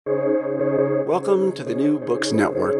Welcome to the New Books Network.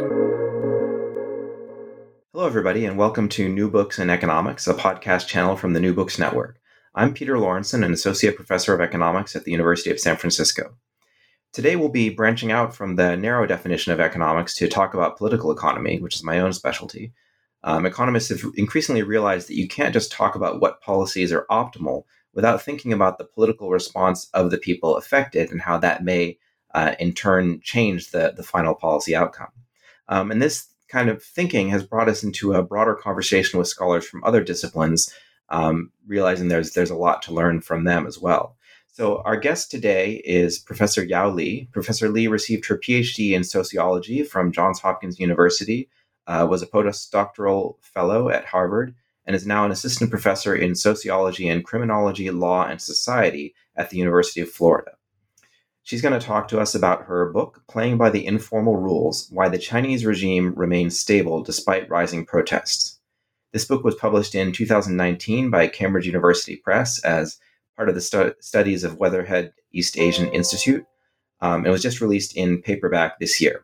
Hello, everybody, and welcome to New Books in Economics, a podcast channel from the New Books Network. I'm Peter Lawrenson, an associate professor of economics at the University of San Francisco. Today, we'll be branching out from the narrow definition of economics to talk about political economy, which is my own specialty. Economists have increasingly realized that you can't just talk about what policies are optimal without thinking about the political response of the people affected and how that may, in turn, change the final policy outcome. And this kind of thinking has brought us into a broader conversation with scholars from other disciplines, realizing there's a lot to learn from them as well. So our guest today is Professor Yao Li. Professor Li received her PhD in sociology from Johns Hopkins University, was a postdoctoral fellow at Harvard, and is now an assistant professor in sociology and criminology, law, and society at the University of Florida. She's going to talk to us about her book, Playing by the Informal Rules, Why the Chinese Regime Remains Stable Despite Rising Protests. This book was published in 2019 by Cambridge University Press as part of the studies of Weatherhead East Asian Institute. It was just released in paperback this year.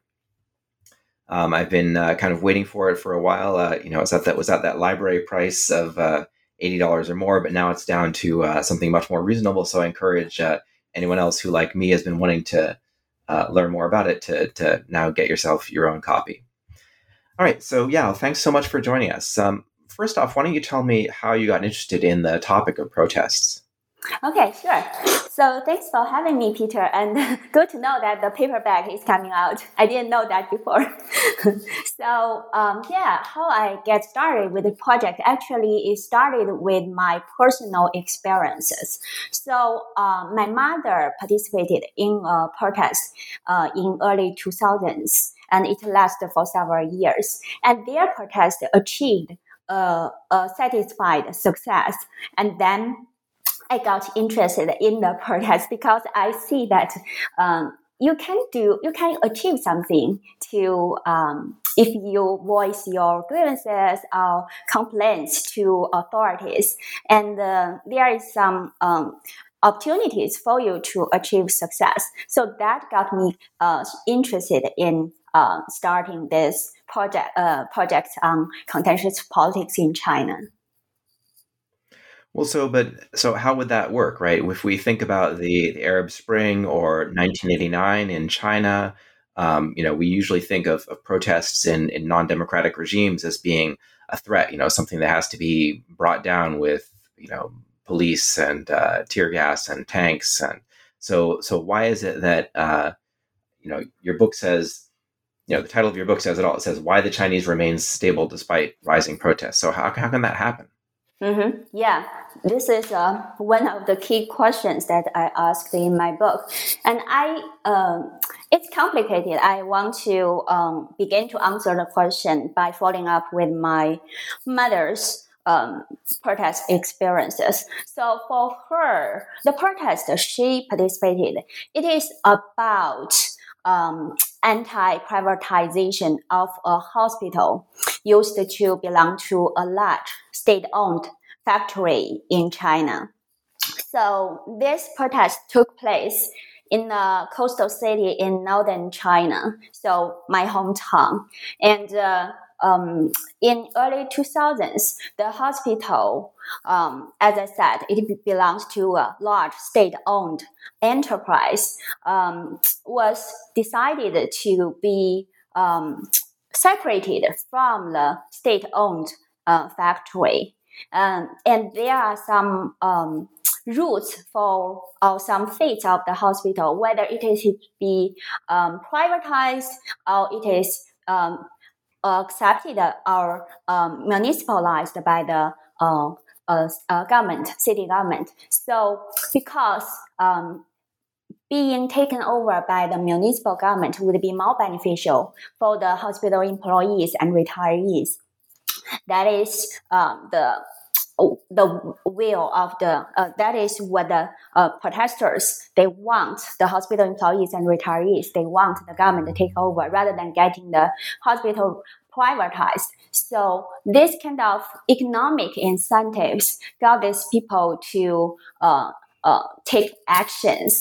I've been kind of waiting for it for a while. It was at that library price of $80 or more, but now it's down to something much more reasonable. So I encourage anyone else who, like me, has been wanting to learn more about it to now get yourself your own copy. All right, so yeah, thanks so much for joining us. First off, why don't you tell me how you got interested in the topic of protests? Okay, sure. So thanks for having me, Peter, and good to know that the paperback is coming out. I didn't know that before. So how I get started with the project, actually it started with my personal experiences. So my mother participated in a protest in early 2000s, and it lasted for several years. And their protest achieved a satisfied success. And then I got interested in the protest because I see that you can achieve something to if you voice your grievances or complaints to authorities, and there is some opportunities for you to achieve success. So that got me interested in starting this project on contentious politics in China. Well, so how would that work, right? If we think about the Arab Spring or 1989 in China, we usually think of protests in non-democratic regimes as being a threat, something that has to be brought down with, police and tear gas and tanks. And so why is it that, your book says, the title of your book says it all. It says, Why the Chinese Remains Stable Despite Rising Protests. So how can that happen? Mm-hmm. Yeah, this is one of the key questions that I asked in my book, and it's complicated. I want to begin to answer the question by following up with my mother's protest experiences. So for her, the protest she participated, it is about anti-privatization of a hospital used to belong to a large state-owned factory in China. So this protest took place in a coastal city in northern China, so my hometown. And in early 2000s, the hospital, as I said, it belongs to a large state-owned enterprise, was decided to be separated from the state-owned factory. And there are some rules for or some fates of the hospital, whether it is to be privatized or it is accepted or municipalized by the government, city government. So because being taken over by the municipal government would be more beneficial for the hospital employees and retirees. That is the will of that is what the protesters, they want the hospital employees and retirees, they want the government to take over rather than getting the hospital privatized. So this kind of economic incentives got these people to take actions.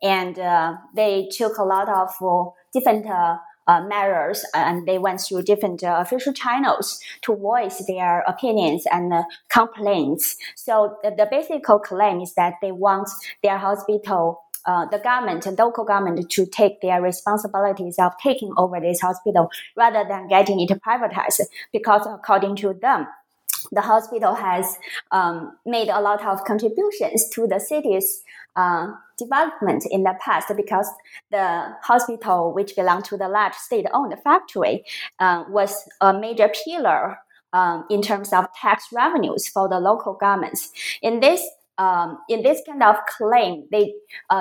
and they took a lot of different measures, and they went through different official channels to voice their opinions and complaints. So the basic claim is that they want their hospital, the government, local government, to take their responsibilities of taking over this hospital rather than getting it privatized, because according to them, the hospital has made a lot of contributions to the city's development in the past, because the hospital, which belonged to the large state-owned factory, was a major pillar in terms of tax revenues for the local governments. In this kind of claim, they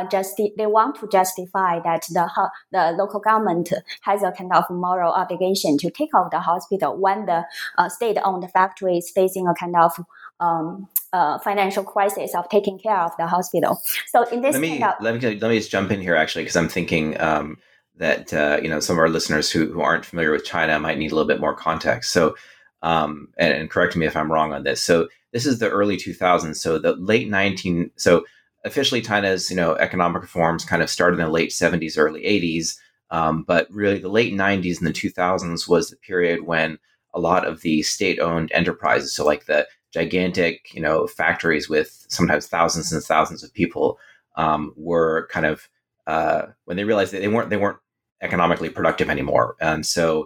want to justify that the local government has a kind of moral obligation to take over the hospital when the state-owned factory is facing a kind of financial crisis of taking care of the hospital. So in this, let me just jump in here actually, because I'm thinking that some of our listeners who aren't familiar with China might need a little bit more context. So and correct me if I'm wrong on this. So this is the early 2000s. So the late 19. So officially, China's economic reforms kind of started in the late 70s, early 80s. But really, the late 90s and the 2000s was the period when a lot of the state-owned enterprises, so like the gigantic, factories with sometimes thousands and thousands of people, were kind of when they realized that they weren't economically productive anymore, and so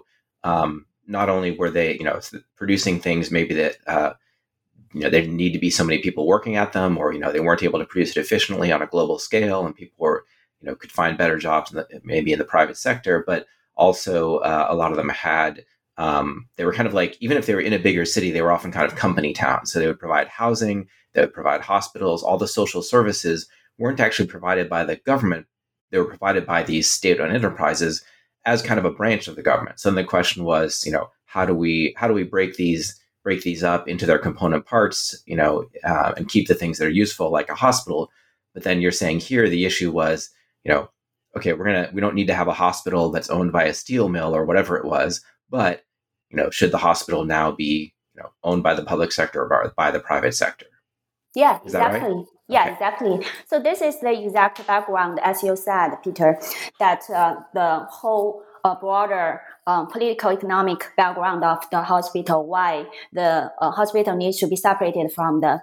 not only were they producing things maybe that there didn't need to be so many people working at them, or they weren't able to produce it efficiently on a global scale, and people were could find better jobs maybe in the private sector, but also a lot of them had. They were kind of like, even if they were in a bigger city, they were often kind of company towns. So they would provide housing, they would provide hospitals, all the social services weren't actually provided by the government. They were provided by these state-owned enterprises as kind of a branch of the government. So then the question was, how do we break these up into their component parts, and keep the things that are useful, like a hospital. But then you're saying here, the issue was, okay, we don't need to have a hospital that's owned by a steel mill or whatever it was, but should the hospital now be owned by the public sector or by the private sector? Yeah, Is that exactly. right? Yeah, Okay. exactly. So this is the exact background, as you said, Peter, that the whole broader political economic background of the hospital, why the hospital needs to be separated from the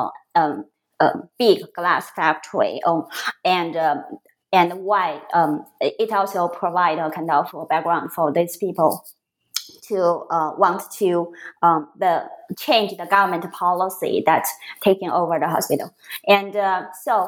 big glass factory, and why it also provide a kind of background for these people to want to change the government policy that's taking over the hospital. And so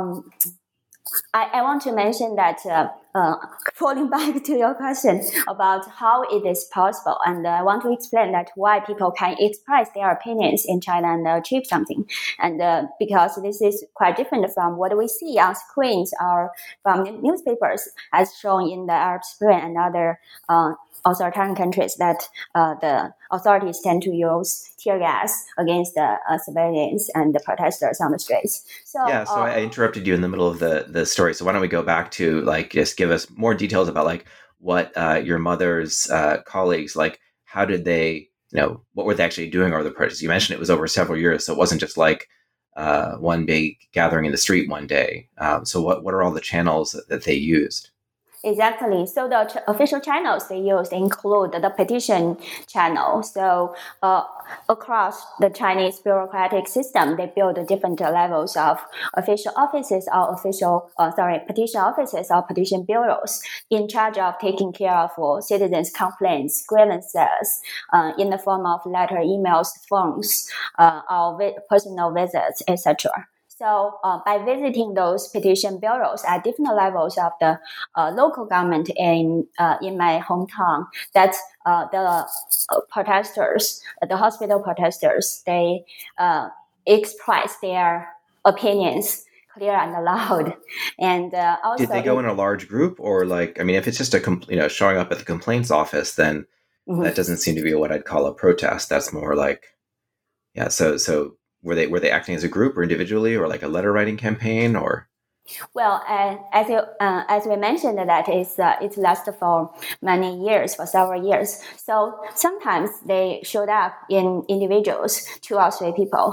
I want to mention that falling back to your question about how it is possible, and I want to explain that why people can express their opinions in China and achieve something, and because this is quite different from what we see on screens or from newspapers, as shown in the Arab Spring and other authoritarian countries, that the authorities tend to use tear gas against the civilians and the protesters on the streets. So I interrupted you in the middle of the story. So why don't we go back to just give us more details about what your mother's colleagues, how did they, what were they actually doing over the protests? You mentioned it was over several years, so it wasn't just one big gathering in the street one day. So what are all the channels that they used? Exactly. So the official channels they use include the petition channel. So across the Chinese bureaucratic system, they build different levels of official offices or petition offices or petition bureaus in charge of taking care of citizens' complaints, grievances, in the form of letter, emails, phones, or personal visits, etc. So by visiting those petition bureaus at different levels of the local government in my hometown, that the protesters, the hospital protesters, they express their opinions clear and loud. And also, did they go in a large group, or if it's just showing up at the complaints office, then that doesn't seem to be what I'd call a protest. That's more so. Were they acting as a group or individually, or a letter writing campaign, or? Well, as we mentioned, that it lasted for many years, for several years. So sometimes they showed up in individuals, 2 or 3 people.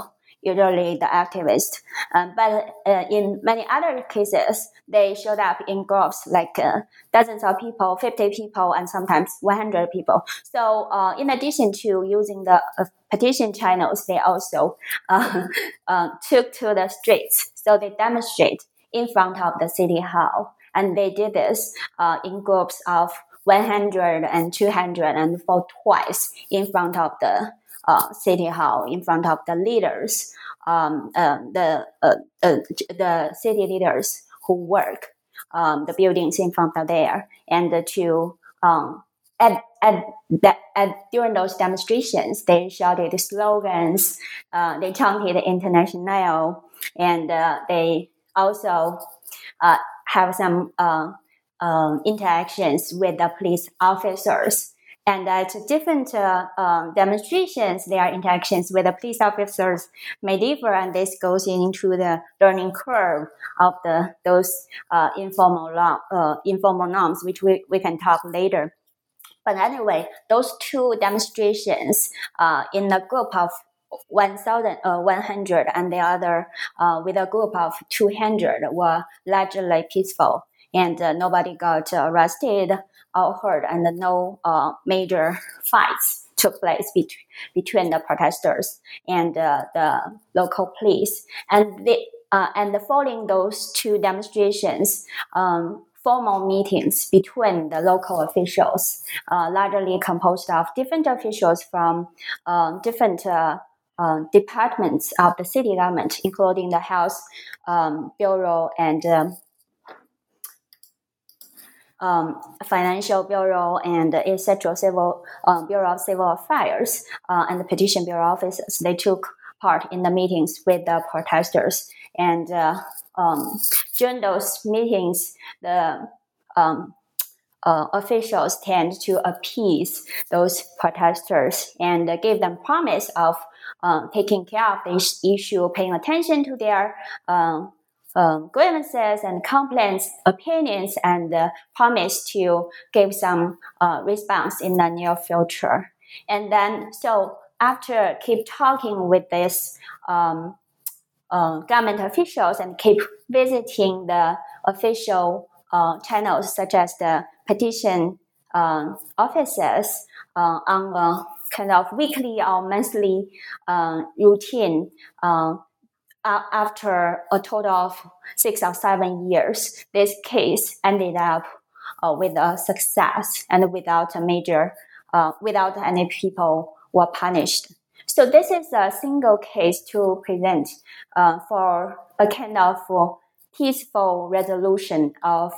usually the activists. But in many other cases, they showed up in groups like dozens of people, 50 people, and sometimes 100 people. So in addition to using the petition channels, they also took to the streets. So they demonstrate in front of the city hall. And they did this in groups of 100 and 200 and for twice in front of the city hall, in front of the leaders, the city leaders who work the buildings in front of there, and to during those demonstrations, they shouted slogans, they chanted International, and they also have some interactions with the police officers. And at different demonstrations, their interactions with the police officers may differ, and this goes into the learning curve of those informal norms, which we can talk later. But anyway, those two demonstrations in a group of 100 and the other with a group of 200 were largely peaceful, and nobody got arrested or hurt, and no major fights took place between the protesters and the local police. And following those two demonstrations, formal meetings between the local officials, largely composed of different officials from different departments of the city government, including the Health Bureau and Financial Bureau and etc. Civil Bureau of Civil Affairs and the Petition Bureau officers. They took part in the meetings with the protesters, and during those meetings, the officials tend to appease those protesters and give them promise of taking care of this issue, paying attention to their grievances and complaints, opinions, and promise to give some response in the near future. And then, so after keep talking with these government officials and keep visiting the official channels such as the petition offices on a kind of weekly or monthly routine, after a total of 6 or 7 years, this case ended up with a success and without any people were punished. So this is a single case to present for a kind of peaceful resolution of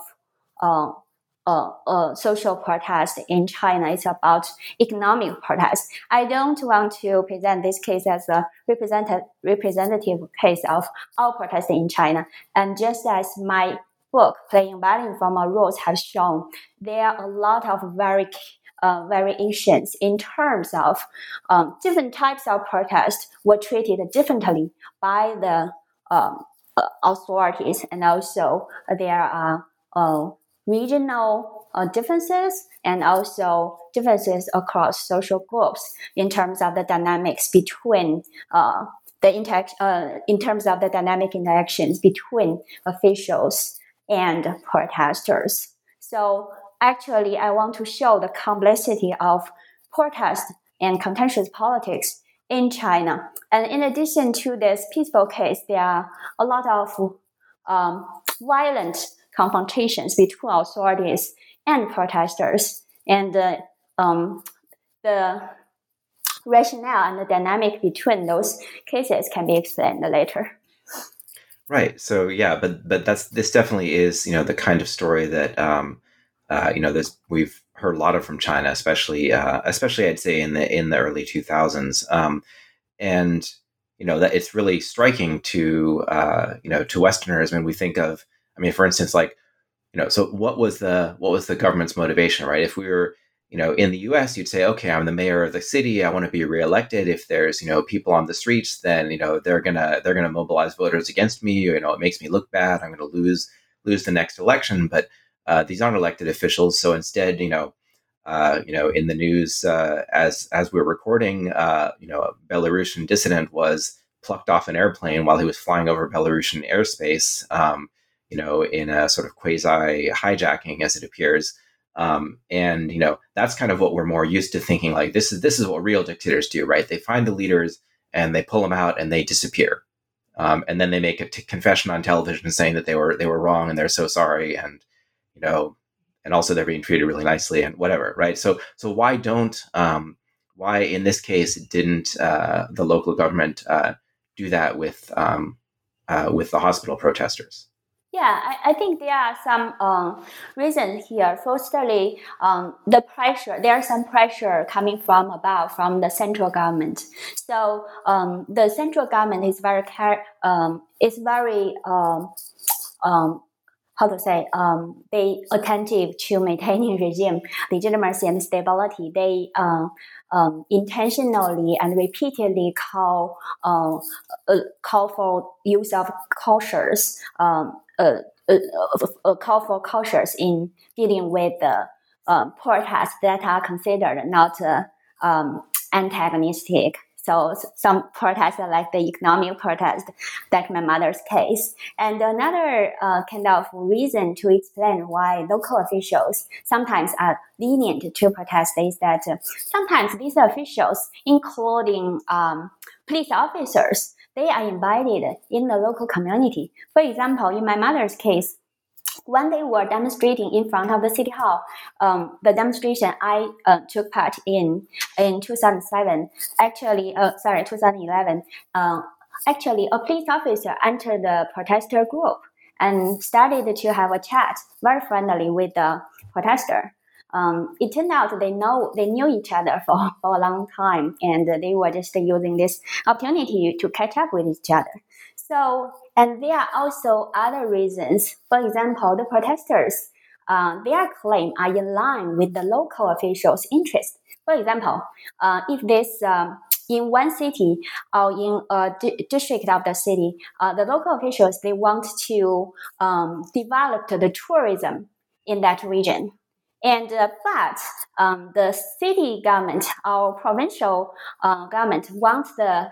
social protest in China. It's about economic protest. I don't want to present this case as a representative case of all protests in China. And just as my book, Playing Violin from Our Roots, has shown, there are a lot of variations in terms of different types of protests were treated differently by the authorities, and also there are regional differences and also differences across social groups in terms of the dynamics between in terms of the dynamic interactions between officials and protesters. So actually, I want to show the complexity of protest and contentious politics in China. And in addition to this peaceful case, there are a lot of violent confrontations between authorities and protesters. And the rationale and the dynamic between those cases can be explained later. Right. So yeah, but this definitely is, the kind of story that we've heard a lot of from China, especially I'd say in the early 2000s, and that it's really striking to Westerners when we think of, for instance, so what was the government's motivation, right? If we were in the U.S., you'd say, okay, I'm the mayor of the city, I want to be reelected. If there's people on the streets, then they're gonna mobilize voters against me. It makes me look bad. I'm going to lose the next election. But these aren't elected officials, so instead, in the news, as we're recording, a Belarusian dissident was plucked off an airplane while he was flying over Belarusian airspace, in a sort of quasi hijacking, as it appears. And that's kind of what we're more used to thinking, like this is what real dictators do, right? They find the leaders and they pull them out and they disappear. And then they make a confession on television saying that they were wrong and they're so sorry, and and also they're being treated really nicely and whatever, right? So why in this case didn't the local government do that with the hospital protesters? Yeah, I think there are some reasons here. Firstly, the pressure. There's some pressure coming from above, from the central government. So the central government is very they attentive to maintaining regime legitimacy and stability. They intentionally and repeatedly call for use of cautious. Call for cautious in dealing with the protests that are considered not antagonistic. So some protests are like the economic protest, like my mother's case. And another kind of reason to explain why local officials sometimes are lenient to protest is that sometimes these officials, including police officers, they are embedded in the local community. For example, in my mother's case, when they were demonstrating in front of the city hall, the demonstration I took part in 2011, actually a police officer entered the protester group and started to have a chat very friendly with the protester. It turned out they knew each other for a long time, and they were just using this opportunity to catch up with each other. So, and there are also other reasons. For example, the protesters, their claim are in line with the local officials' interest. For example, if this in one city or in a district of the city, the local officials, they want to develop the tourism in that region. And but the city government or provincial government wants the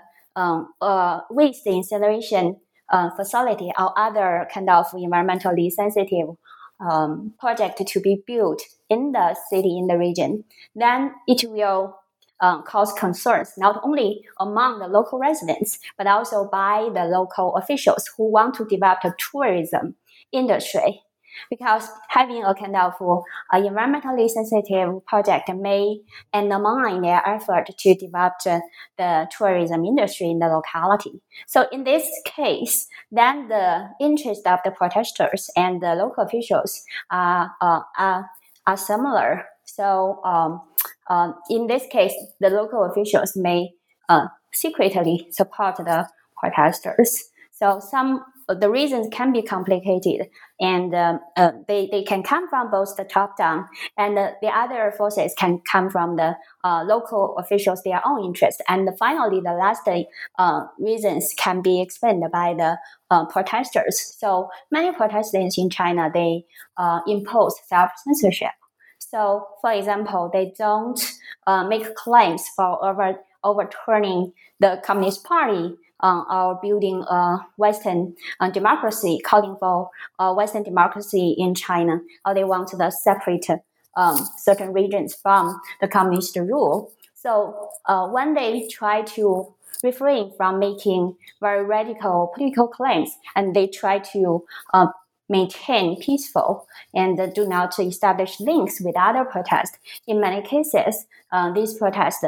waste incineration facility or other kind of environmentally sensitive project to be built in the city, in the region. Then it will cause concerns not only among the local residents, but also by the local officials who want to develop a tourism industry. Because having a kind of environmentally sensitive project may undermine their effort to develop the tourism industry in the locality. So in this case, then the interest of the protesters and the local officials are similar. So in this case, the local officials may secretly support the protesters. So the reasons can be complicated, and they can come from both the top down, and the other forces can come from the local officials, their own interest. And finally, the last reasons can be explained by the protesters. So many protestants in China, they impose self-censorship. So, for example, they don't make claims for overturning the Communist Party or building a Western democracy, calling for Western democracy in China, or they want to separate certain regions from the communist rule. So when they try to refrain from making very radical political claims, and they try to maintain peaceful and do not establish links with other protests, in many cases, these protests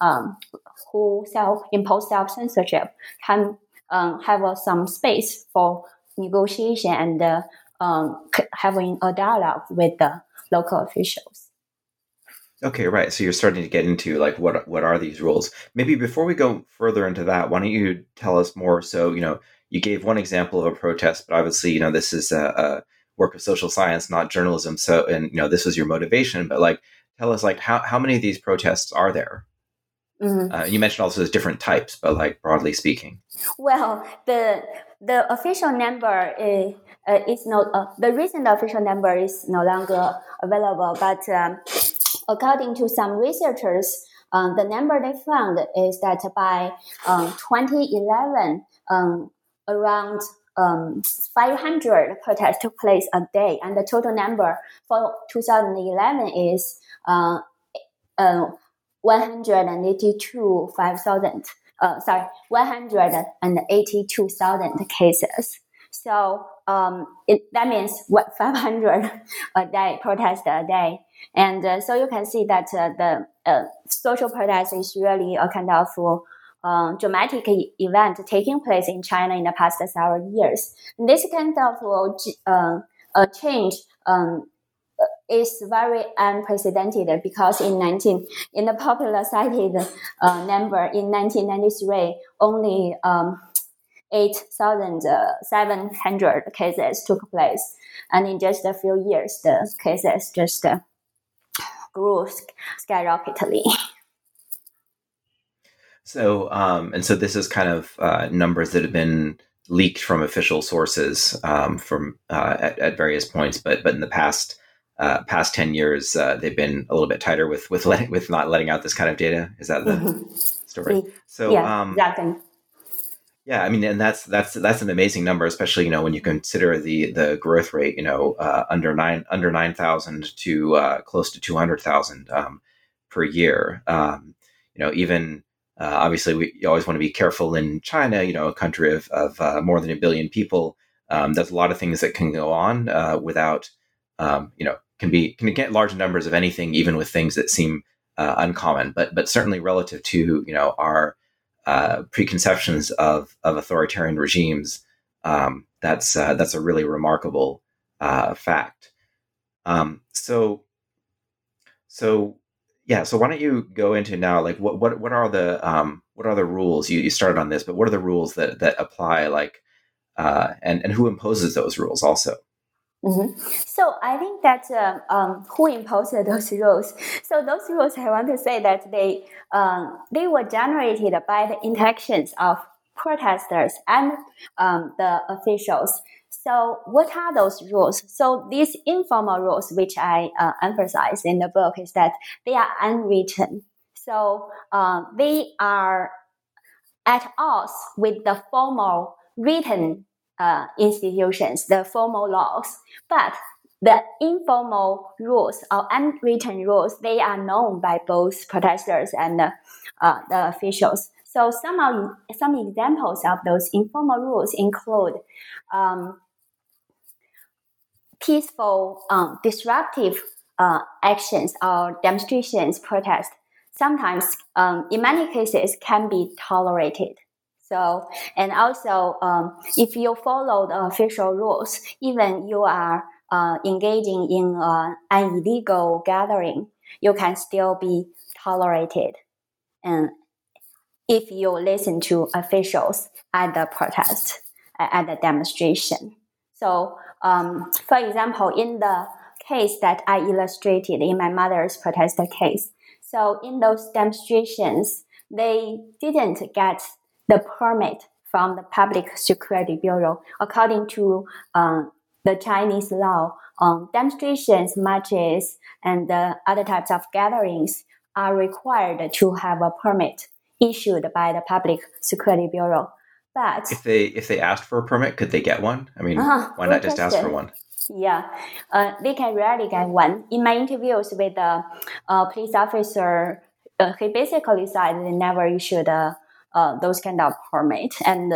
who impose self-censorship can have some space for negotiation and having a dialogue with the local officials. Okay, right. So you're starting to get into like what are these rules? Maybe before we go further into that, why don't you tell us more? So you gave one example of a protest, but obviously this is a work of social science, not journalism. So and this was your motivation, but like tell us like how many of these protests are there? Mm-hmm. You mentioned also there's different types, but like broadly speaking. Well, the official number is not the recent official number is no longer available. But according to some researchers, the number they found is that by 2011, around 500 protests took place a day, and the total number for 2011 is 182,000 cases. So that means 500 a day protest a day, and so you can see that the social protest is really a kind of dramatic event taking place in China in the past several years. This kind of change is very unprecedented because in the popular cited number in 1993, only 8,700 cases took place, and in just a few years, the cases just grew skyrocketingly. So, and so this is kind of numbers that have been leaked from official sources from at various points, but in the past 10 years, they've been a little bit tighter with not letting out this kind of data. Is that the story? So, yeah, exactly. Yeah, I mean, and that's an amazing number, especially when you consider the growth rate. Under 9,000 to close to 200,000 per year. Even obviously, you always want to be careful in China. A country of more than 1 billion people. There's a lot of things that can go on without can get large numbers of anything, even with things that seem uncommon. But certainly relative to our preconceptions of authoritarian regimes, that's a really remarkable fact. So why don't you go into now, like what are the rules? You started on this, but what are the rules that apply, and who imposes those rules also? Mm-hmm. So I think that who imposed those rules? So those rules, I want to say that they were generated by the interactions of protesters and the officials. So what are those rules? So these informal rules, which I emphasize in the book, is that they are unwritten. So they are at odds with the formal written institutions, the formal laws, but the informal rules or unwritten rules, they are known by both protesters and the officials. So some examples of those informal rules include peaceful, disruptive actions or demonstrations, protests. Sometimes, in many cases, can be tolerated. So, and also, if you follow the official rules, even you are engaging in an illegal gathering, you can still be tolerated. And if you listen to officials at the protest, at the demonstration. So, for example, in the case that I illustrated in my mother's protest case, so in those demonstrations, they didn't get the permit from the Public Security Bureau. According to the Chinese law, demonstrations, marches, and other types of gatherings are required to have a permit issued by the Public Security Bureau. But if they asked for a permit, could they get one? I mean, why not just ask for one? Yeah, they can rarely get one. In my interviews with the police officer, he basically said they never issued those kind of permit, and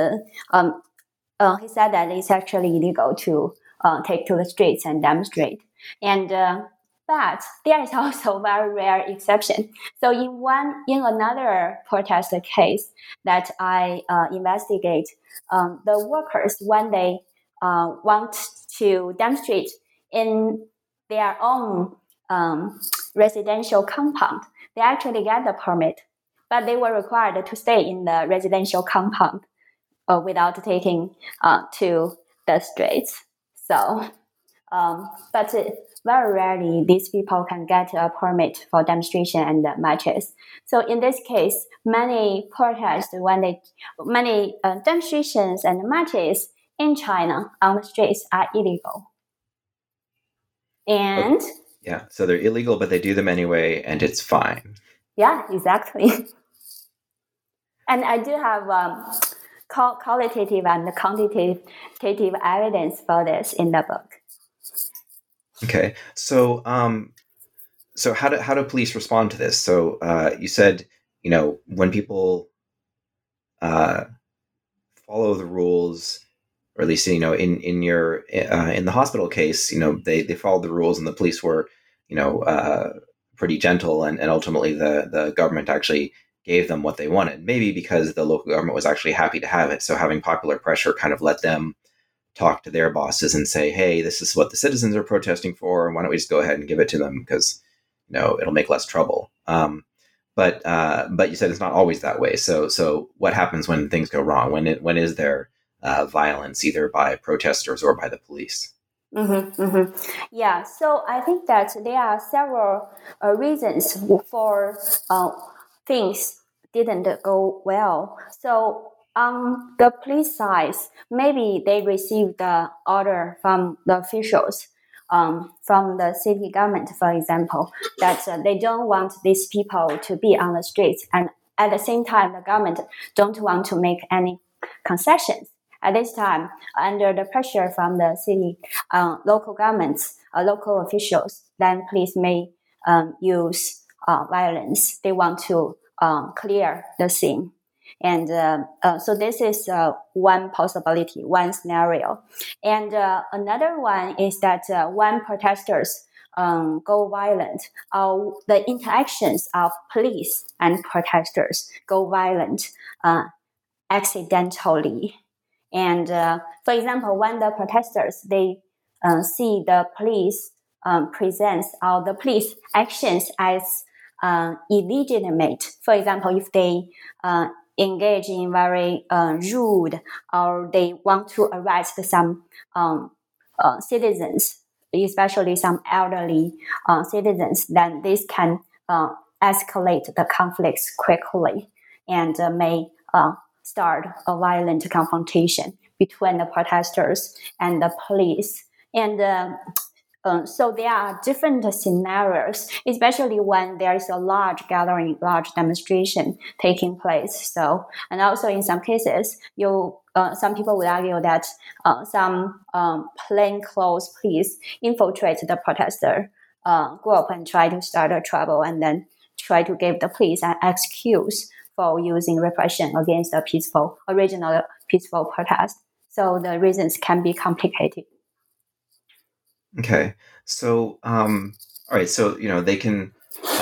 he said that it's actually illegal to take to the streets and demonstrate. And but there is also a very rare exception. So in another protest case that I investigate, the workers, when they want to demonstrate in their own residential compound, they actually get the permit, but they were required to stay in the residential compound without taking to the streets. So, but very rarely these people can get a permit for demonstration and marches. So in this case, many protests, many demonstrations and marches in China on the streets are illegal. And yeah, so they're illegal, but they do them anyway, and it's fine. Yeah, exactly. And I do have qualitative and quantitative evidence for this in the book. Okay, so so how do police respond to this? So you said, when people follow the rules, or at least in your in the hospital case, they followed the rules, and the police were pretty gentle, and ultimately the government actually gave them what they wanted. Maybe because the local government was actually happy to have it, so having popular pressure kind of let them talk to their bosses and say, hey, this is what the citizens are protesting for, and why don't we just go ahead and give it to them, because it'll make less trouble. But you said it's not always that way. So what happens when things go wrong? When is there violence, either by protesters or by the police? Mm-hmm, mm-hmm. Yeah, so I think that there are several reasons for things didn't go well. So on the police side, maybe they received the order from the officials, from the city government, for example, that they don't want these people to be on the streets, and at the same time, the government don't want to make any concessions. At this time, under the pressure from the city, local governments, local officials, then police may use violence. They want to clear the scene. And so this is one possibility, one scenario. And another one is that when protesters go violent, the interactions of police and protesters go violent accidentally. And for example, when the protesters they see the police presence or the police actions as illegitimate, for example, if they engage in very rude, or they want to arrest some citizens, especially some elderly citizens, then this can escalate the conflicts quickly and may start a violent confrontation between the protesters and the police. And so there are different scenarios, especially when there is a large gathering, large demonstration taking place. So, and also in some cases, some people would argue that some plainclothes police infiltrate the protester group and try to start a trouble, and then try to give the police an excuse for using repression against the original peaceful protest. So the reasons can be complicated. Okay, so all right, so they can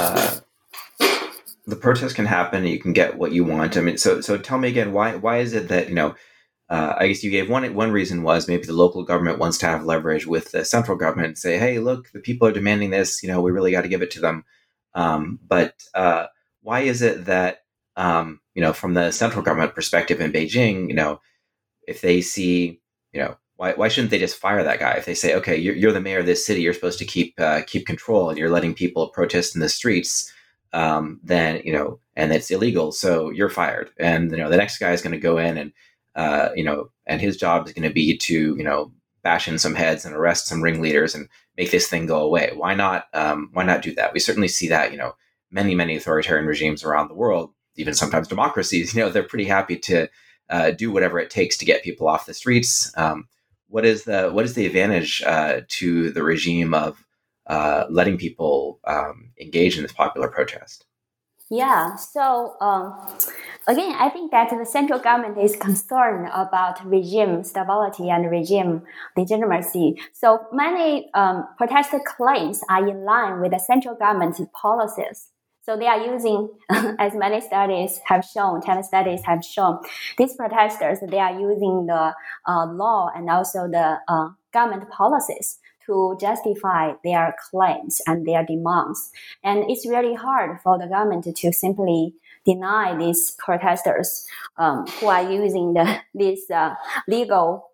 the protest can happen, and you can get what you want. I mean, so tell me again, why is it that I guess you gave one reason was maybe the local government wants to have leverage with the central government and say, hey, look, the people are demanding this, we really got to give it to them. But why is it that from the central government perspective in Beijing, if they see, why shouldn't they just fire that guy? If they say, okay, you're the mayor of this city, you're supposed to keep control, and you're letting people protest in the streets, then and it's illegal, so you're fired. And the next guy is going to go in and and his job is going to be to bash in some heads and arrest some ringleaders and make this thing go away. Why not do that? We certainly see that many authoritarian regimes around the world, even sometimes democracies, they're pretty happy to do whatever it takes to get people off the streets. What is the advantage to the regime of letting people engage in this popular protest? Yeah, so again, I think that the central government is concerned about regime stability and regime legitimacy. So many protester claims are in line with the central government's policies. So they are using, as many studies have shown, 10 studies have shown, these protesters, they are using the law and also the government policies to justify their claims and their demands. And it's really hard for the government to simply deny these protesters who are using these legal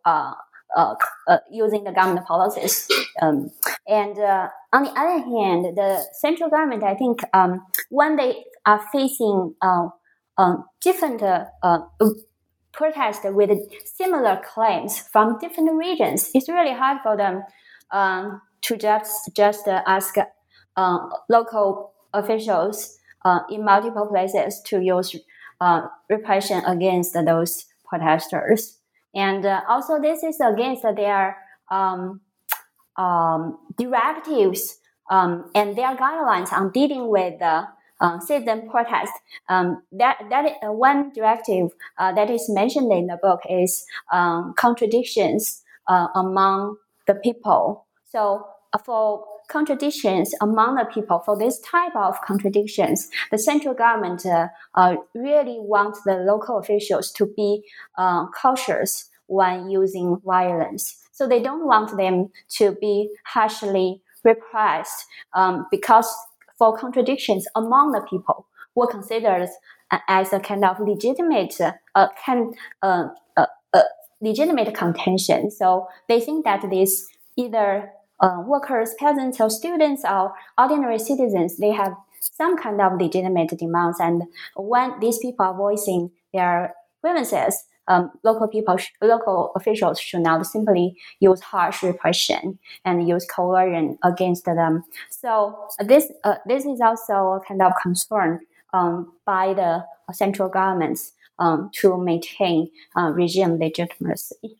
using the government policies. And on the other hand, the central government, I think, when they are facing different protests with similar claims from different regions, it's really hard for them to just ask local officials in multiple places to use repression against those protesters. And also this is against their directives and their guidelines on dealing with citizen protest. One directive that is mentioned in the book is contradictions among the people. So for contradictions among the people, for this type of contradictions, the central government really wants the local officials to be cautious when using violence. So they don't want them to be harshly repressed because for contradictions among the people were considered as a kind of legitimate legitimate contention. So they think that this either workers, peasants, or students, or ordinary citizens, they have some kind of legitimate demands. And when these people are voicing their grievances, local officials should not simply use harsh repression and use coercion against them. So this is also a kind of concern by the central governments to maintain regime legitimacy.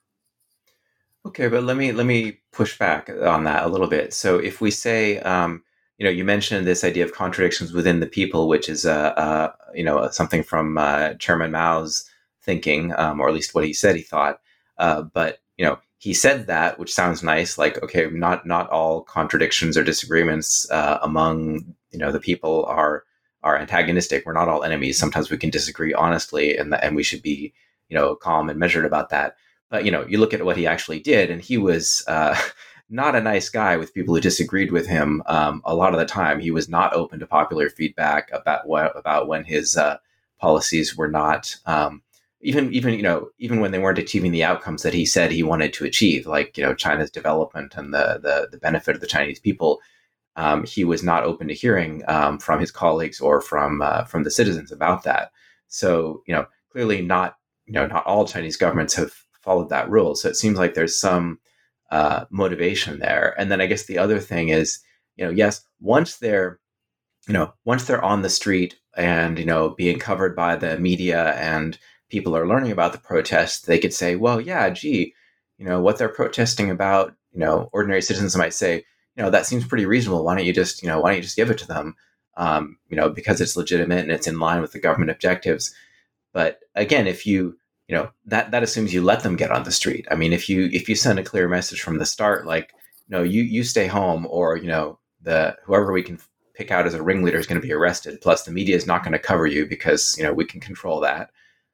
Okay, but let me push back on that a little bit. So if we say, you mentioned this idea of contradictions within the people, which is something from Chairman Mao's thinking, or at least what he said he thought. But he said that, which sounds nice. Like, okay, not all contradictions or disagreements among the people are antagonistic. We're not all enemies. Sometimes we can disagree honestly, and we should be calm and measured about that. But you look at what he actually did, and he was not a nice guy with people who disagreed with him. A lot of the time, he was not open to popular feedback about when his policies were not even when they weren't achieving the outcomes that he said he wanted to achieve, like China's development and the benefit of the Chinese people. He was not open to hearing from his colleagues or from the citizens about that. So clearly not all Chinese governments have followed that rule. So it seems like there's some motivation there. And then I guess the other thing is, yes, once they're on the street and being covered by the media and people are learning about the protests, they could say, well, yeah, gee, what they're protesting about, ordinary citizens might say, that seems pretty reasonable. Why don't you just give it to them? Because it's legitimate and it's in line with the government objectives. But again, if that assumes you let them get on the street. I mean, if you send a clear message from the start, like, you stay home, or whoever we can pick out as a ringleader is going to be arrested. Plus, the media is not going to cover you because we can control that.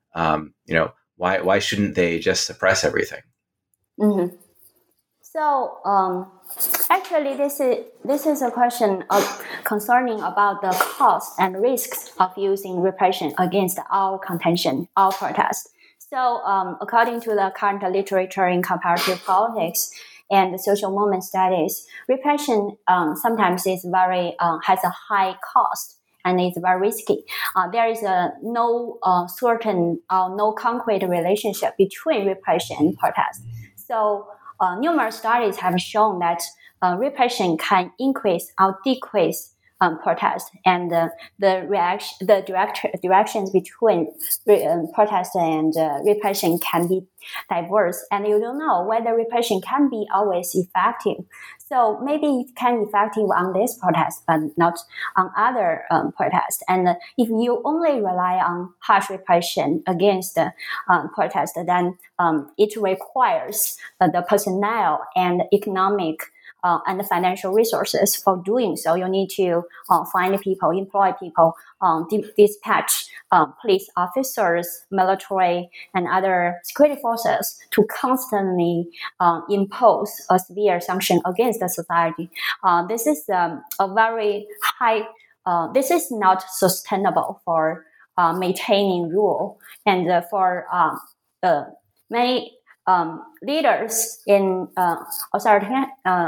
Why shouldn't they just suppress everything? Mm-hmm. So actually, this is a question of concerning about the cost and risks of using repression against our contention, our protest. So according to the current literature in comparative politics and social movement studies, repression sometimes is very has a high cost and is very risky. There is no certain no concrete relationship between repression and protest. So numerous studies have shown that repression can increase or decrease protest, and the directions between protest and repression can be diverse, and you don't know whether repression can be always effective. So maybe it can be effective on this protest, but not on other protests. And if you only rely on harsh repression against protest, then it requires the personnel and economic and the financial resources for doing so. You need to find people, employ people, dispatch police officers, military, and other security forces to constantly impose a severe sanction against the society. This is a very high. This is not sustainable for maintaining rule, and for many leaders in authoritarian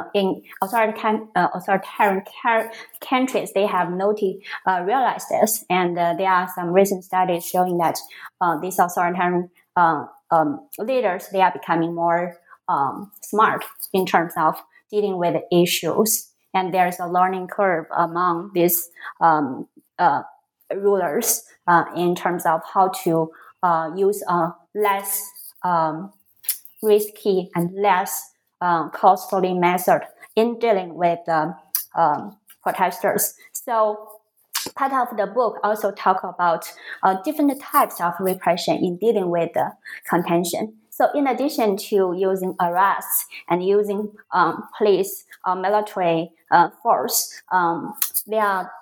countries, they have realized this, and there are some recent studies showing that these authoritarian leaders, they are becoming more smart in terms of dealing with issues, and there's a learning curve among these rulers in terms of how to use a less risky and less costly method in dealing with protesters. So part of the book also talk about different types of repression in dealing with the contention. So in addition to using arrests and using police or military force, there are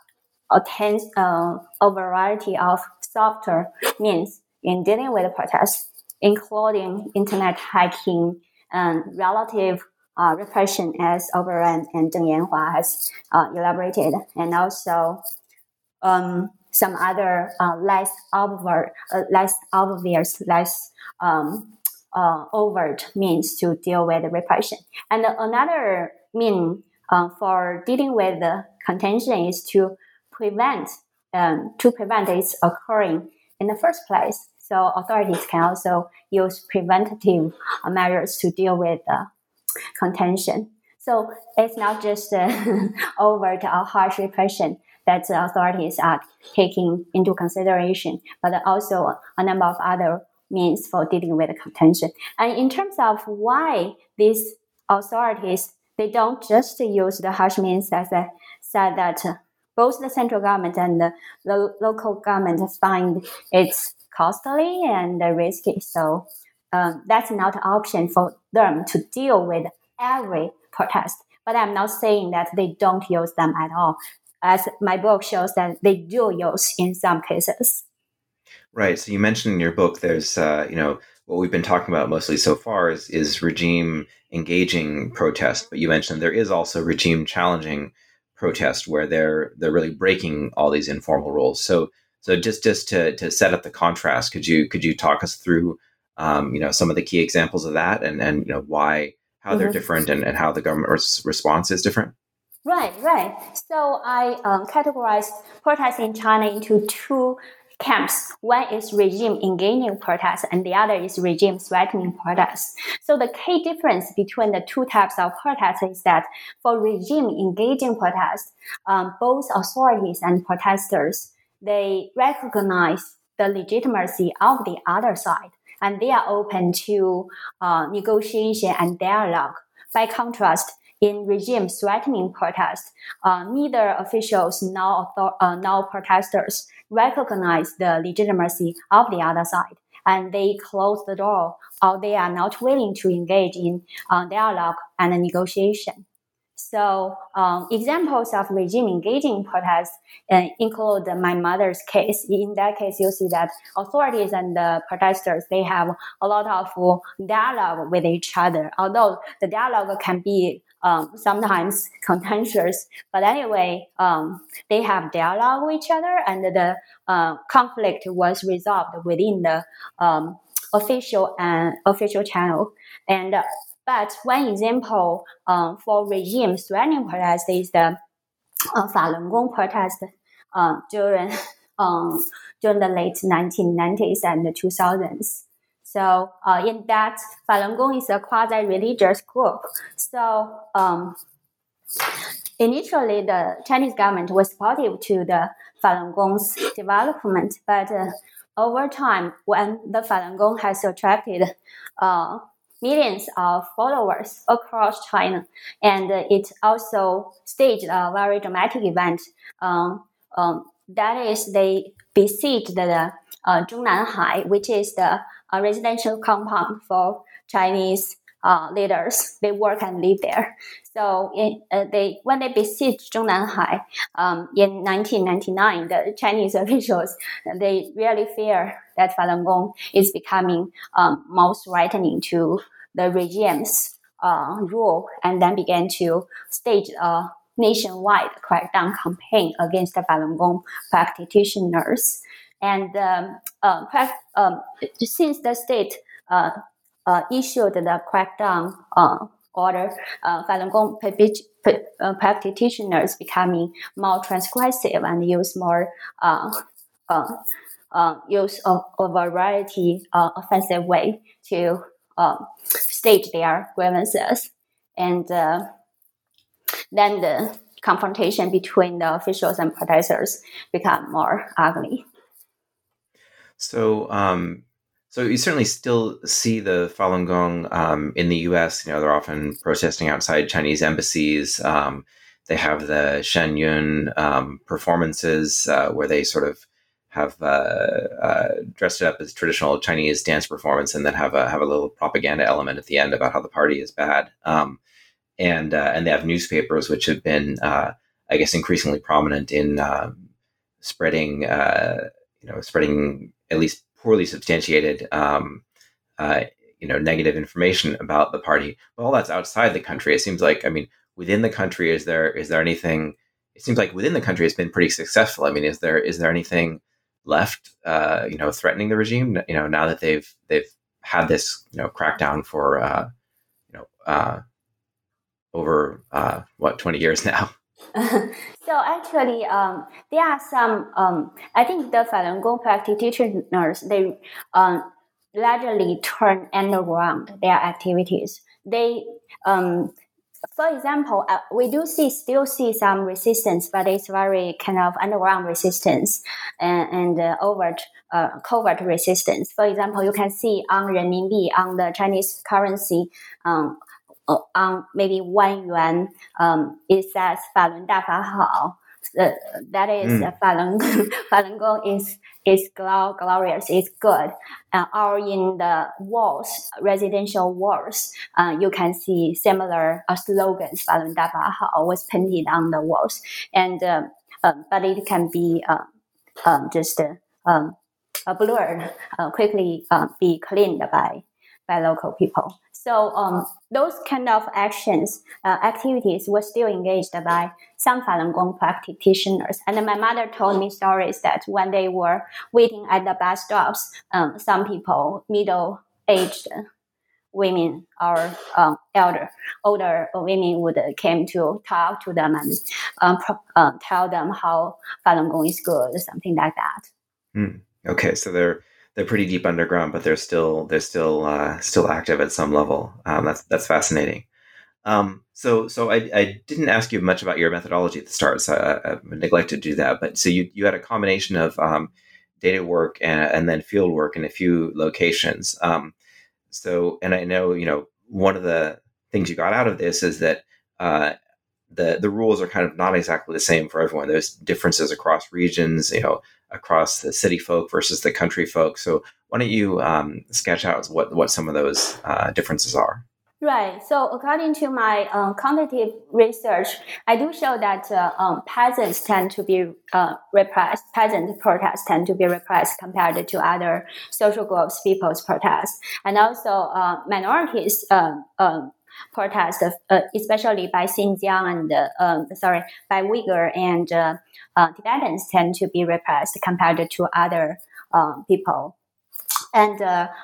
a variety of softer means in dealing with protests, including internet hacking and relative repression, as Oberon and Deng Yanhua has elaborated, and also some other less obvious, less overt means to deal with repression. And another mean for dealing with the contention is to prevent its occurring in the first place. So authorities can also use preventative measures to deal with contention. So it's not just overt or harsh repression that the authorities are taking into consideration, but also a number of other means for dealing with contention. And in terms of why these authorities, they don't just use the harsh means, as I said, that both the central government and the local government find it's costly and risky. So that's not an option for them to deal with every protest. But I'm not saying that they don't use them at all, as my book shows that they do use in some cases. Right. So you mentioned in your book, there's, what we've been talking about mostly so far is regime engaging protest, but you mentioned there is also regime challenging protest where they're really breaking all these informal rules. So just to set up the contrast, could you talk us through, some of the key examples of that and how they're different and how the government response is different? Right. So I categorized protests in China into two camps. One is regime engaging protests and the other is regime threatening protests. So the key difference between the two types of protests is that for regime engaging protests, both authorities and protesters, they recognize the legitimacy of the other side and they are open to negotiation and dialogue. By contrast, in regime threatening protests, neither officials nor protesters recognize the legitimacy of the other side, and they close the door, or they are not willing to engage in dialogue and negotiation. So examples of regime engaging protests include my mother's case. In that case, you see that authorities and the protesters, they have a lot of dialogue with each other, although the dialogue can be sometimes contentious. But anyway, they have dialogue with each other and the conflict was resolved within the official channel. And but one example for regime threatening protest is the Falun Gong protest during the late 1990s and the 2000s. So in that, Falun Gong is a quasi-religious group. So initially, the Chinese government was supportive to the Falun Gong's development, but over time, when the Falun Gong has attracted millions of followers across China, and it also staged a very dramatic event. That is, they besieged the Zhongnanhai, which is the residential compound for Chinese leaders. They work and live there. So when they besieged Zhongnanhai in 1999, the Chinese officials, they really fear that Falun Gong is becoming most threatening to the regime's rule, and then began to stage a nationwide crackdown campaign against the Falun Gong practitioners. And since the state issued the crackdown order, Falun Gong practitioners becoming more transgressive and use more use of a variety offensive way to stage their grievances. And then confrontation between the officials and protesters become more ugly. So, so you certainly still see the Falun Gong in the U.S. They're often protesting outside Chinese embassies. They have the Shen Yun performances where they sort of have dressed it up as traditional Chinese dance performance, and then have a little propaganda element at the end about how the party is bad. And they have newspapers which have been, I guess, increasingly prominent in spreading, spreading at least poorly substantiated, negative information about the party. But all that's outside the country. It seems like, within the country, is there anything? It seems like within the country it's been pretty successful. Is there anything left, threatening the regime? Now that they've had this, crackdown for, over 20 years now. So actually, there are some. I think the Falun Gong practitioners, they largely turn underground their activities. They, for example, we do still see some resistance, but it's very kind of underground resistance and covert resistance. For example, you can see on renminbi, on the Chinese currency, on maybe 1 yuan, it says 法轮大法好. That is Falun Gong is glorious, is good. Or in the walls, residential walls, you can see similar slogans. 法轮大法好 was painted on the walls, and but it can be just blurred, quickly be cleaned by local people. So those kind of activities were still engaged by some Falun Gong practitioners. And my mother told me stories that when they were waiting at the bus stops, some people, middle-aged women or older women would came to talk to them and tell them how Falun Gong is good, something like that. Okay, so they're pretty deep underground, but they're still active at some level. That's fascinating. So I didn't ask you much about your methodology at the start, so I neglected to do that. But so you had a combination of data work and then field work in a few locations. And I know one of the things you got out of this is that the rules are kind of not exactly the same for everyone. There's differences across regions, across the city folk versus the country folk. So why don't you sketch out what some of those differences are? Right. So according to my quantitative research, I do show that peasants tend to be repressed. Peasant protests tend to be repressed compared to other social groups, people's protests, and also minorities protest, especially by Xinjiang and by Uyghur and Tibetans tend to be repressed compared to other people, and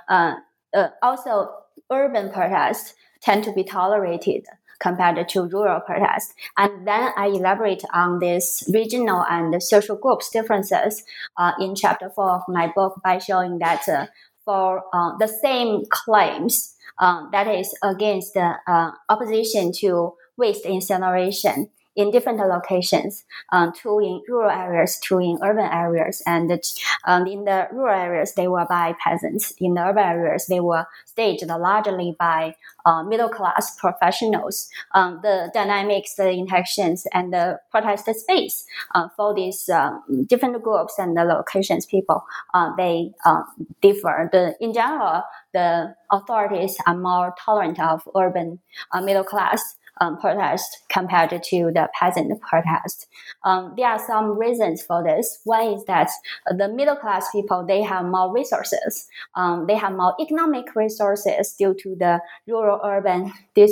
also urban protests tend to be tolerated compared to rural protests. And then I elaborate on this regional and social groups differences in chapter 4 of my book by showing that for the same claims, that is against the opposition to waste incineration in different locations, two in rural areas, two in urban areas. And in the rural areas, they were by peasants. In the urban areas, they were staged largely by middle-class professionals. The dynamics, the interactions, and the protest space for these different groups and the locations, people, they differ. In general, the authorities are more tolerant of urban middle-class protest compared to the peasant protest. There are some reasons for this. One is that the middle class people, they have more resources. They have more economic resources due to the rural-urban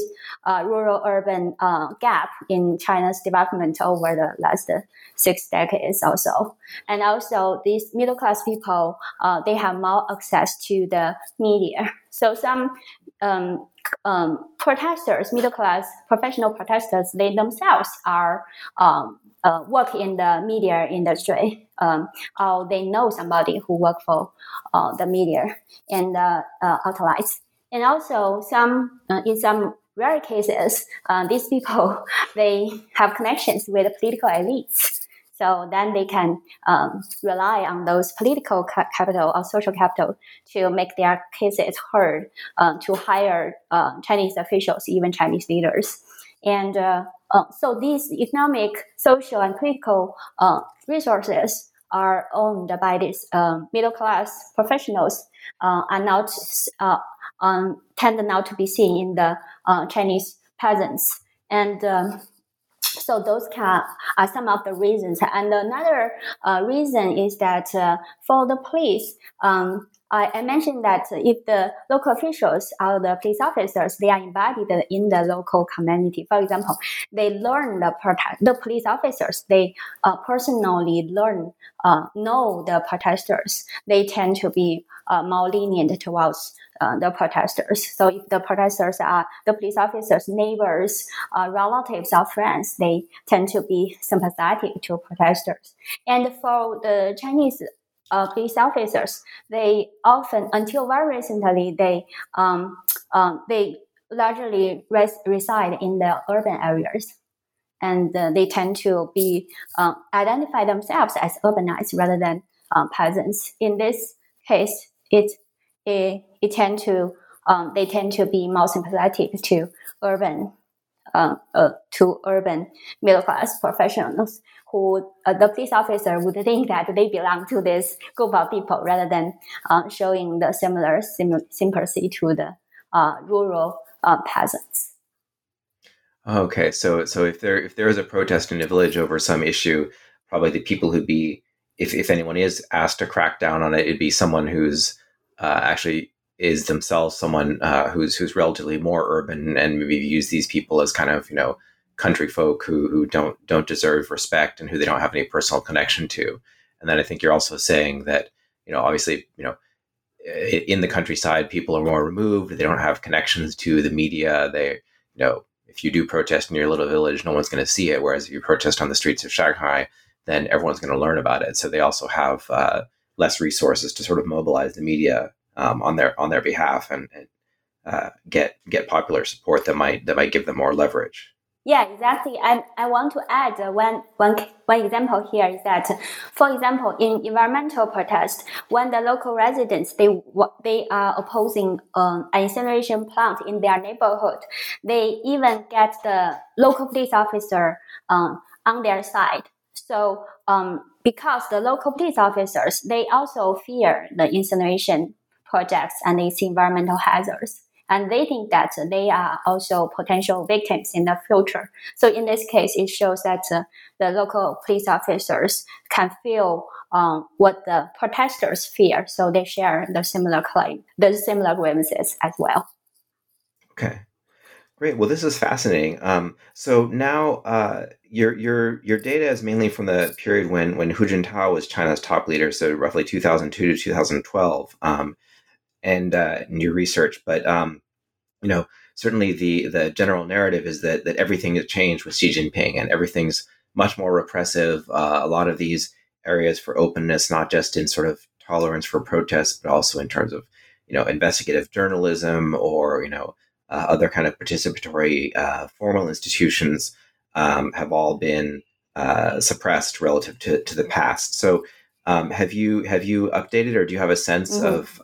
gap in China's development over the last 6 decades or so. And also these middle class people, they have more access to the media. So some protesters, middle class professional protesters, they themselves are work in the media industry, or they know somebody who work for the media and outlets. And also in some rare cases, these people, they have connections with political elites. So then they can rely on those political capital or social capital to make their cases heard, to hire Chinese officials, even Chinese leaders. And so these economic, social, and political resources are owned by these middle-class professionals, are not tend not to be seen in the Chinese peasants. And so those are some of the reasons. And another reason is that for the police, I mentioned that if the local officials or the police officers, they are embodied in the local community. For example, they learn the police officers, they personally know the protesters. They tend to be more lenient towards the protesters. So if the protesters are the police officers' neighbors, relatives, or friends, they tend to be sympathetic to protesters. And for the Chinese police officers, they often, until very recently, they largely reside in the urban areas, and they tend to be identify themselves as urbanized rather than peasants. In this case, they tend to be more sympathetic to urban middle class professionals who the police officer would think that they belong to this group of people rather than showing the similar sympathy to the rural peasants. Okay, so if there is a protest in a village over some issue, probably the people who'd be, if anyone is asked to crack down on it, it'd be someone who's actually is themselves someone who's relatively more urban, and maybe use these people as kind of country folk who don't deserve respect and who they don't have any personal connection to. And then I think you're also saying that obviously in the countryside people are more removed, they don't have connections to the media. They if you do protest in your little village, no one's going to see it, whereas if you protest on the streets of Shanghai, then everyone's going to learn about it. So they also have less resources to sort of mobilize the media on their behalf and get popular support that might give them more leverage. Yeah, exactly. I want to add one example here is that, for example, in environmental protest, when the local residents they are opposing an incineration plant in their neighborhood, they even get the local police officer on their side. So because the local police officers, they also fear the incineration projects and its environmental hazards. And they think that they are also potential victims in the future. So in this case, it shows that the local police officers can feel what the protesters fear. So they share the similar grievances as well. Okay, great. Well, this is fascinating. So now your data is mainly from the period when Hu Jintao was China's top leader, so roughly 2002 to 2012. And in your research, but certainly the general narrative is that everything has changed with Xi Jinping, and everything's much more repressive. A lot of these areas for openness, not just in sort of tolerance for protests, but also in terms of investigative journalism or other kind of participatory formal institutions, have all been suppressed relative to the past. So have you updated, or do you have a sense of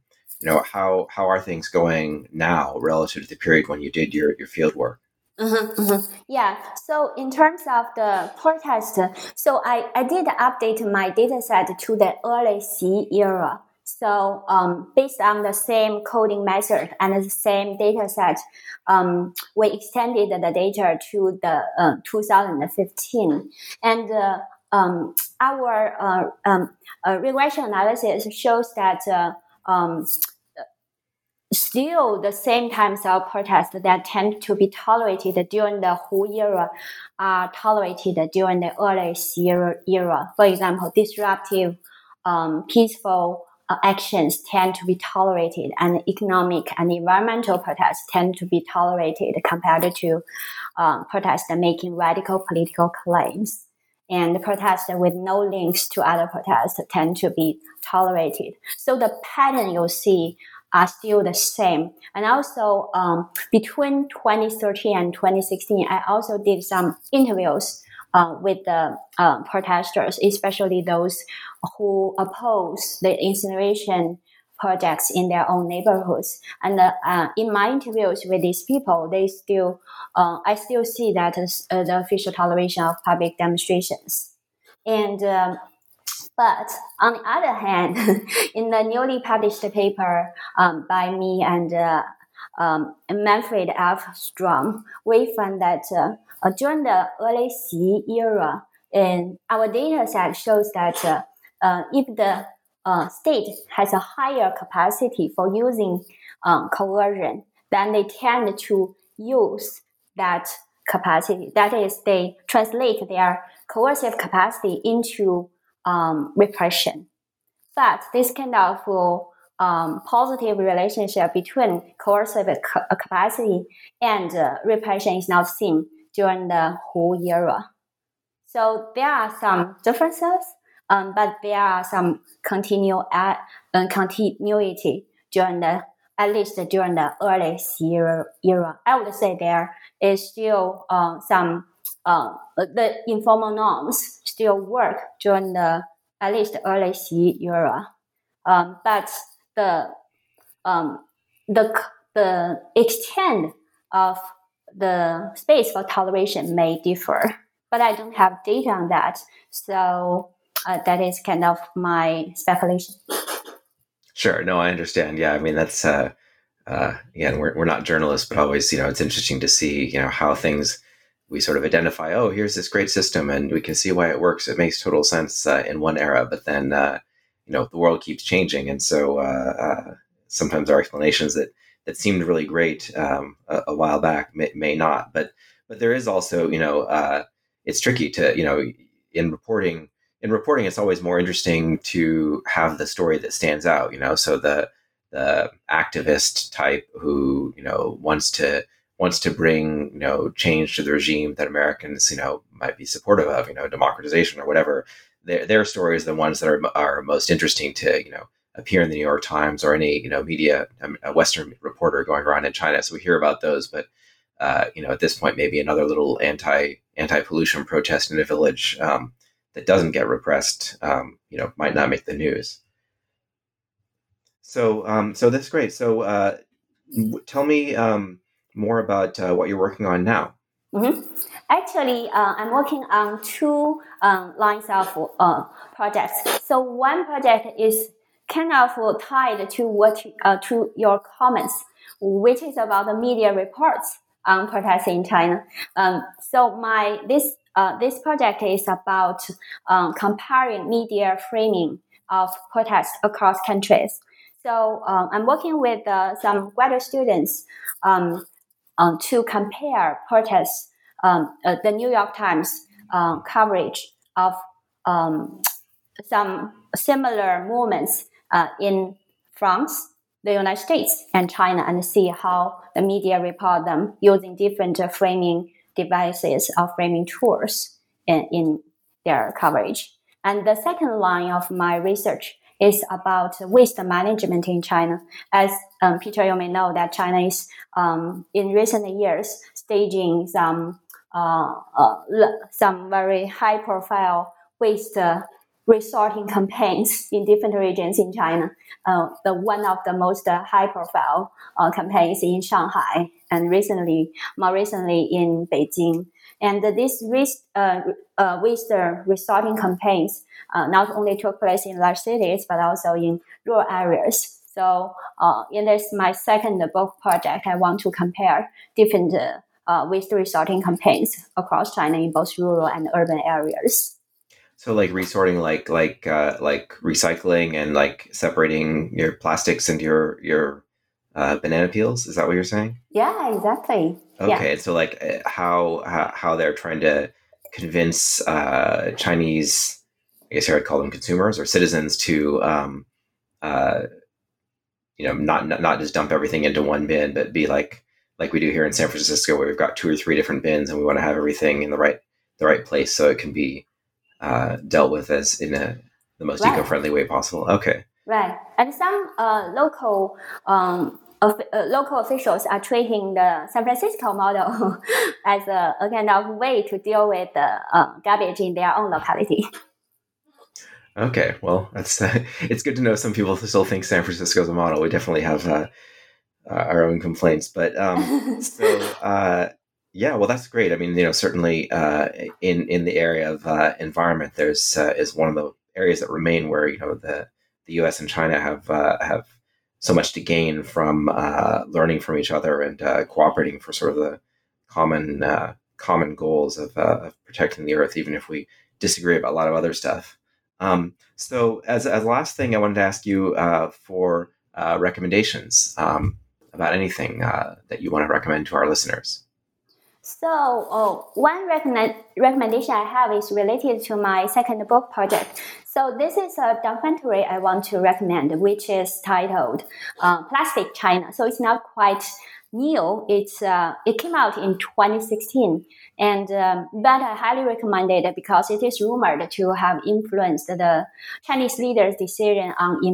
how are things going now relative to the period when you did your field work? Yeah. So in terms of the protest, so I did update my data set to the early Xi era. So based on the same coding method and the same data set, we extended the data to the 2015. And our regression analysis shows that still the same types of protests that tend to be tolerated during the Hu era are tolerated during the early Xi era. For example, disruptive, peaceful actions tend to be tolerated, and economic and environmental protests tend to be tolerated compared to protests making radical political claims. And protests with no links to other protests tend to be tolerated. So the pattern you'll see are still the same. And also between 2013 and 2016, I also did some interviews with the protesters, especially those who oppose the incineration projects in their own neighborhoods. And in my interviews with these people, I still see that the official toleration of public demonstrations. And but on the other hand, in the newly published paper by me and Manfred F. Strom, we found that during the early Xi era, our data set shows that if the state has a higher capacity for using coercion, then they tend to use that capacity. That is, they translate their coercive capacity into repression. But this kind of positive relationship between coercive capacity and repression is not seen during the Hu era. So there are some differences, but there are some continuity during at least during the early Xi era. I would say there is still some the informal norms still work during at least the early Xi era, but the extent of the space for toleration may differ. But I don't have data on that, so that is kind of my speculation. Sure. No, I understand. Yeah, I mean that's again, we're not journalists, but always it's interesting to see how things we sort of identify. Oh, here's this great system, and we can see why it works. It makes total sense in one era, but then the world keeps changing, and so sometimes our explanations that seemed really great a while back may not. But there is also it's tricky to in reporting. In reporting, it's always more interesting to have the story that stands out. So the activist type who wants to bring change to the regime that Americans might be supportive of, democratization or whatever. Their stories are the ones that are most interesting to appear in the New York Times or any media, a Western reporter going around in China. So we hear about those, but at this point, maybe another little anti-pollution protest in a village that doesn't get repressed, might not make the news. So that's great. So tell me more about what you're working on now. Mm-hmm. Actually, I'm working on two lines of projects. So one project is kind of tied to your comments, which is about the media reports on protests in China. So this project is about comparing media framing of protests across countries. So I'm working with some graduate students to compare protests, the New York Times coverage of some similar movements in France, the United States, and China, and see how the media report them using different framing devices or framing tools in their coverage. And the second line of my research is about waste management in China. As Peter, you may know that China is in recent years staging some very high-profile waste resorting campaigns in different regions in China. One of the most high-profile campaigns in Shanghai, and more recently in Beijing. And these waste resorting campaigns not only took place in large cities, but also in rural areas. So in this, my second book project, I want to compare different waste resorting campaigns across China in both rural and urban areas. So like resorting, like recycling and like separating your plastics into your banana peels. Is that what you're saying? Yeah, exactly. Okay, Yeah. so like how they're trying to convince Chinese, I guess I would call them consumers or citizens to not just dump everything into one bin, but be like we do here in San Francisco, where we've got 2 or 3 different bins, and we want to have everything in the right place so it can be dealt with as in the most eco-friendly way possible. Okay. Right. And some local officials are treating the San Francisco model as a kind of way to deal with the garbage in their own locality. Okay, well, that's it's good to know some people still think San Francisco's a model. We definitely have our own complaints, but yeah, well, that's great. I mean, certainly in the area of environment, there's is one of the areas that remain where the U.S. and China have so much to gain from learning from each other and cooperating for sort of the common goals of protecting the Earth, even if we disagree about a lot of other stuff. So, as a last thing, I wanted to ask you for recommendations about anything that you want to recommend to our listeners. So one recommendation I have is related to my second book project. So this is a documentary I want to recommend, which is titled Plastic China. So it's not quite new. It came out in 2016, and but I highly recommend it because it is rumored to have influenced the Chinese leaders' decision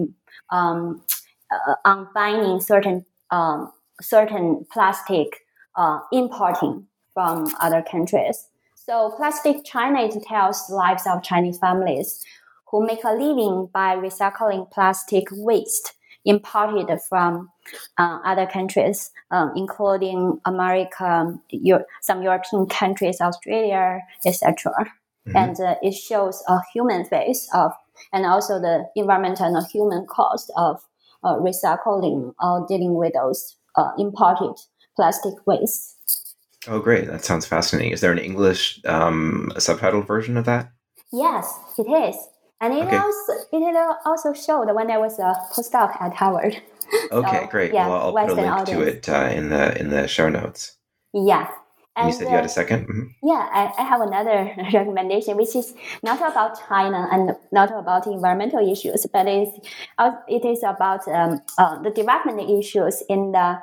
on banning certain plastic importing from other countries. So Plastic China tells the lives of Chinese families who make a living by recycling plastic waste imported from other countries, including America, some European countries, Australia, etc. Mm-hmm. And it shows a human face and also the environmental and human cost of recycling or dealing with those imported plastic waste. Oh, great. That sounds fascinating. Is there an English subtitled version of that? Yes, it is. And it also showed when I was a postdoc at Harvard. Okay, so, great. Yeah, well, I'll put a link to it in the show notes. Yeah. And you said you had a second? Mm-hmm. Yeah, I have another recommendation, which is not about China and not about environmental issues, but it is about the development issues in the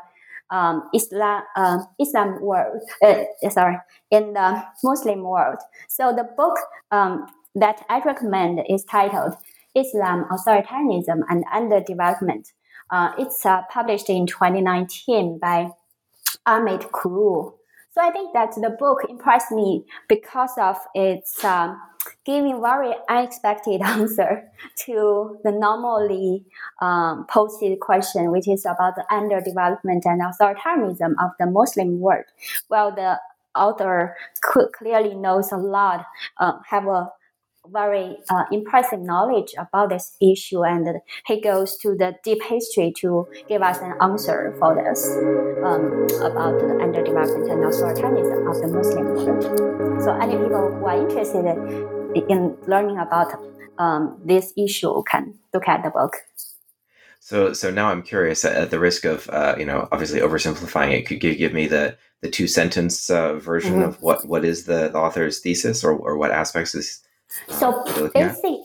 Islam world. In the Muslim world. So the book that I recommend is titled Islam, Authoritarianism and Underdevelopment. It's published in 2019 by Ahmed Kuru. So I think that the book impressed me because of its giving very unexpected answer to the normally posed question, which is about the underdevelopment and authoritarianism of the Muslim world. Well, the author clearly knows a lot, have a very impressive knowledge about this issue, and he goes to the deep history to give us an answer for this about the underdevelopment and authoritarianism of the Muslim world. So any people who are interested in learning about this issue can look at the book. So now I'm curious, at the risk of obviously oversimplifying it, could you give me the 2-sentence version mm-hmm. of what is the author's thesis or what aspects is so basically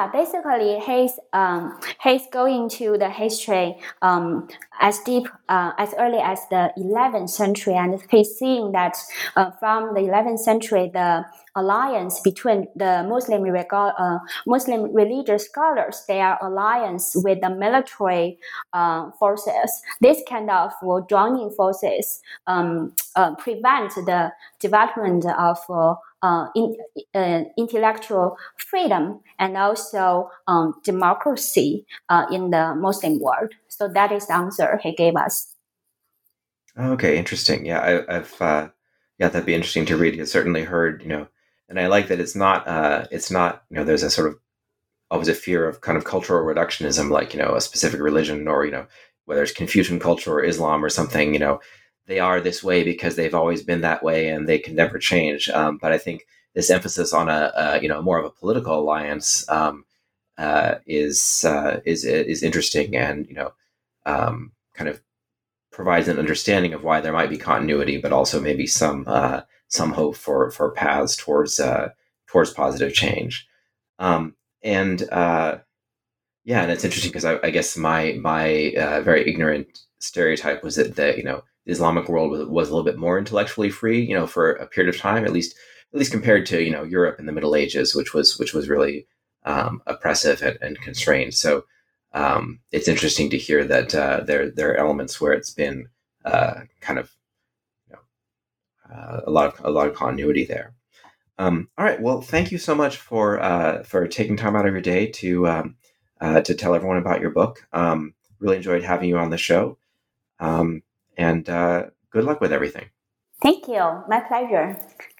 he's going to the history as deep as early as the 11th century, and he's seeing that from the 11th century the alliance between the Muslim religious scholars, their alliance with the military forces, this kind of joining forces prevent the development of intellectual freedom and also democracy in the Muslim world. So that is the answer he gave us. Okay, interesting. Yeah, I've that'd be interesting to read. I've certainly heard, and I like that it's not there's a sort of always a fear of kind of cultural reductionism, like, a specific religion or, whether it's Confucian culture or Islam or something, they are this way because they've always been that way and they can never change. But I think this emphasis on a more of a political alliance is interesting and kind of provides an understanding of why there might be continuity, but also maybe some hope for paths towards positive change. And it's interesting because I guess my very ignorant stereotype was that the Islamic world was a little bit more intellectually free, for a period of time, at least compared to Europe in the Middle Ages, which was really oppressive and constrained. So it's interesting to hear that there are elements where it's been kind of a lot of continuity there. All right. Well, thank you so much for taking time out of your day to tell everyone about your book. Really enjoyed having you on the show, and good luck with everything. Thank you. My pleasure.